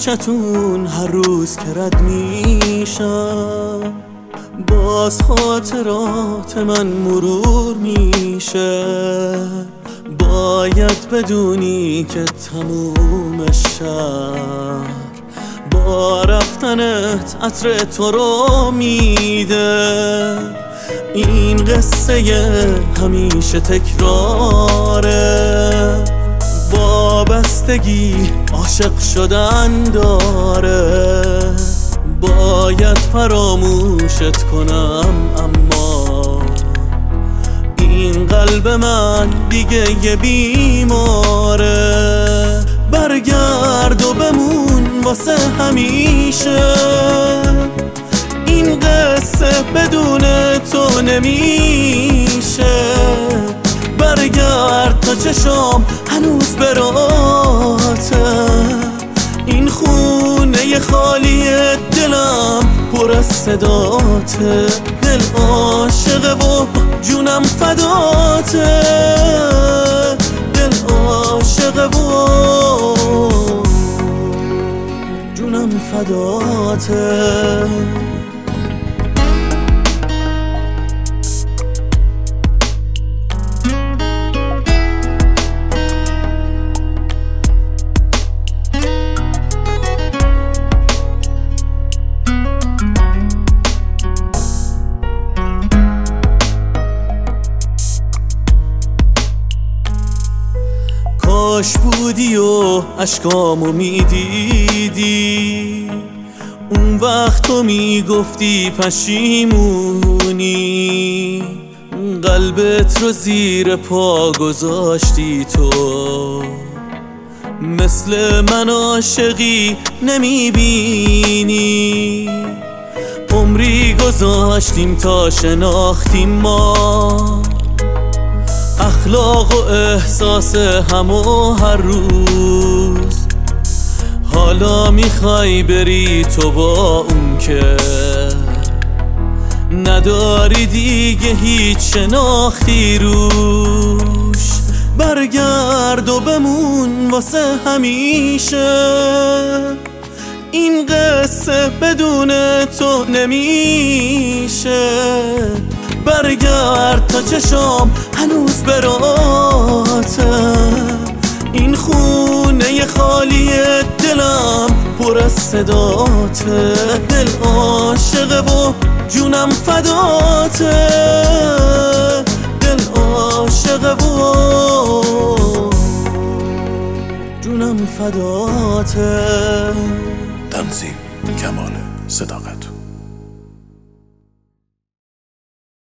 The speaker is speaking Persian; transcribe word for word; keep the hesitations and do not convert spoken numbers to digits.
کوچتون هر روز که رد میشم باز خاطرات من مرور میشه. باید بدونی که تموم شهر با رفتنت عطر تو رو میده. این قصه همیشه تکراره، وابستگی عاشق شدن داره. باید فراموشت کنم اما این قلب من دیگه یه بیماره. برگرد و بمون واسه همیشه، این قصه بدون تو نمیشه. برگرد تا چشم هنوز براته، این خونه خالی دلم پر از صداته. دل عاشقه و جونم فداته، دل عاشقه و جونم فداته. کاش بودی و اشکامو میدیدی، اون وقت تو میگفتی پشیمونی. قلبت رو زیر پا گذاشتی تو، مثل من عاشقی نمیبینی. عمری گذاشتیم تا شناختیم ما اخلاق و احساس همو هر روز. حالا میخوای بری تو با اون که نداری دیگه هیچ شناختی روش. برگرد و بمون واسه همیشه، این قصه بدون تو نمیشه. برگرد تا چشم هنوز براته، این خونه خالی دلم پر از صداته. دل عاشقه و جونم فداته، دل عاشقه و جونم فداته. تنظیم کمال صداقت.